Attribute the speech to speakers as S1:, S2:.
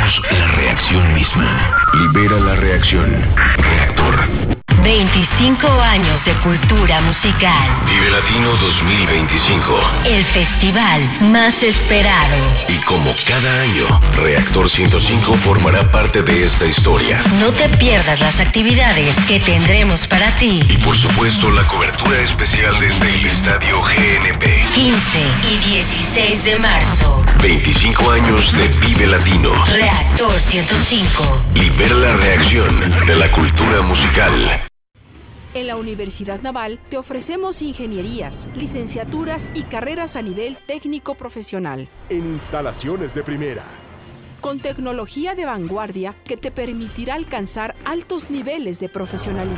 S1: somos la reacción misma. Libera la reacción. Reactor.
S2: 25 años de cultura musical.
S1: Vive Latino 2025.
S2: El festival más esperado.
S1: Y como cada año, Reactor 105 formará parte de esta historia.
S2: No te pierdas las actividades que tendremos para ti.
S1: Y por supuesto, la cobertura especial desde el Estadio GNP.
S2: 15 y 16 de marzo.
S1: 25 años de Vive Latino.
S2: Reactor 105.
S1: Libera la reacción de la cultura musical.
S3: En la Universidad Naval te ofrecemos ingenierías, licenciaturas y carreras a nivel técnico profesional.
S4: En instalaciones de primera.
S3: Con tecnología de vanguardia que te permitirá alcanzar altos niveles de profesionalismo.